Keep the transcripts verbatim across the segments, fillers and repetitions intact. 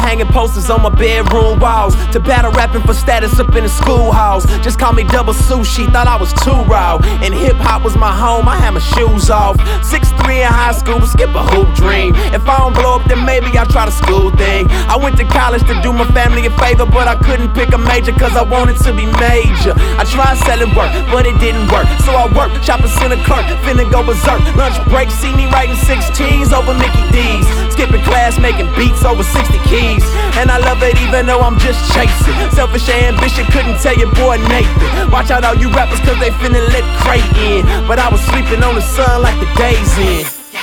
hanging posters on my bedroom walls, to battle rapping for status up in the schoolhouse. Just call me Double Sushi, thought I was too raw. And hip-hop was my home, I had my shoes off. six three in high school, but skip a hoop dream. If I don't blow up, then maybe I'll try the school thing. I went to college to do my family a favor, but I couldn't pick a major cause I wanted to be major. I tried selling work, but it didn't work. So I worked, shopping center clerk, finna go berserk. Lunch break, see me writing sixteens over Mickey D's. Skipping class, making beats over sixty keys. And I love it even though I'm just chasing. Selfish ambition, couldn't tell your boy Nathan. Watch out all you rappers cause they finna let Cray in. But I was sleeping on the sun like the days in.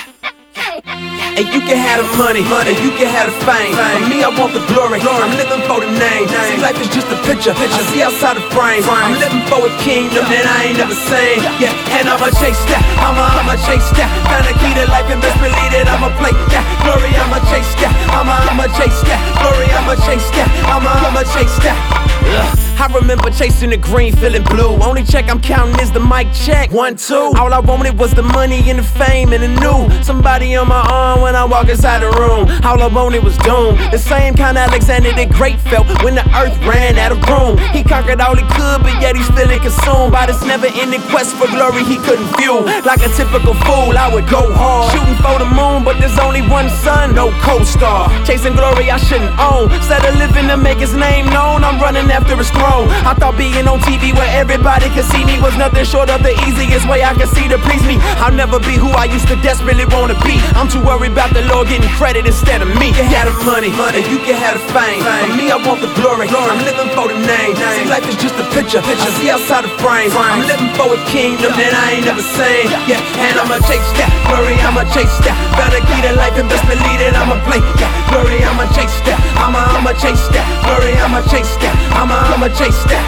And you can have the money, money, and you can have the fame. For me, I want the glory, I'm living for the name. See, life is just a picture, I see outside the frame. I'm living for a kingdom that I ain't never seen. Yeah, and I'ma chase that, I'ma, I'ma chase that. Found a key to life and best believe that I'ma play that. Glory, I'ma chase that, I'ma, I'ma chase that. Glory, I'ma chase that, I'ma, I'ma chase that. Ugh. I remember chasing the green, feeling blue. Only check I'm counting is the mic check. One, two. All I wanted was the money and the fame and the new. Somebody on my arm when I walk inside the room. All I wanted was doom. The same kind of Alexander the Great felt when the earth ran out of room. He conquered all he could, but yet he's feeling consumed by this never-ending quest for glory he couldn't fuel. Like a typical fool, I would go hard, shooting for the moon, but there's only one sun, no co-star. Chasing glory I shouldn't own. Instead of living to make his name known, I'm running after his throne. I thought being on T V where everybody could see me was nothing short of the easiest way I could see to please me. I'll never be who I used to desperately wanna be. I'm too worried about the Lord getting credit instead of me. You can have the money, money, you can have the fame. For me, I want the glory, I'm living for the name. See, life is just a picture, I see outside the frame. I'm living for a kingdom that I ain't never seen. Yeah, and I'ma chase that, glory, I'ma chase that. Better key to life and best believe that I'ma play that. Glory, I'ma chase that, I'ma, I'ma chase that. Glory, I'ma chase that, I'ma, I'ma chase that.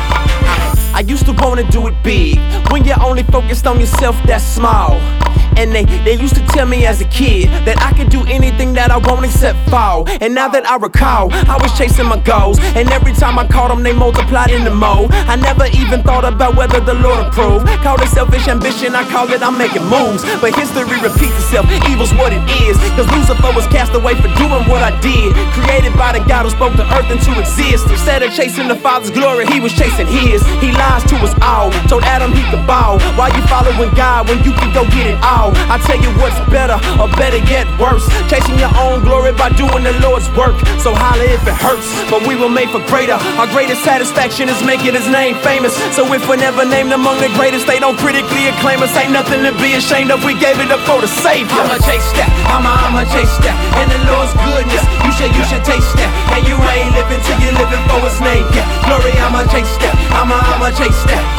I used to wanna do it big, when you're only focused on yourself, that's small. And they, they used to tell me as a kid that I could do anything that I want except fall. And now that I recall, I was chasing my goals, and every time I caught them, they multiplied in the mo. I never even thought about whether the Lord approved. Call it selfish ambition, I call it I'm making moves. But history repeats itself, evil's what it is. Cause Lucifer was cast away for doing what I did. Created by the God who spoke the earth into existence. Instead of chasing the Father's glory, he was chasing his. He lies to us all, told Adam he could bow. Why you following God when you can go get it all? I tell you what's better, or better yet worse, chasing your own glory by doing the Lord's work. So holla if it hurts, but we were made for greater. Our greatest satisfaction is making his name famous. So if we're never named among the greatest, they don't critically acclaim us. Ain't nothing to be ashamed of, we gave it up for the Savior. I'ma chase that, I'ma, I'ma chase that. And the Lord's goodness, you should, you should taste that. And you ain't living till you're living for his name. Yeah, glory, I'ma chase that, I'ma, I'ma chase that.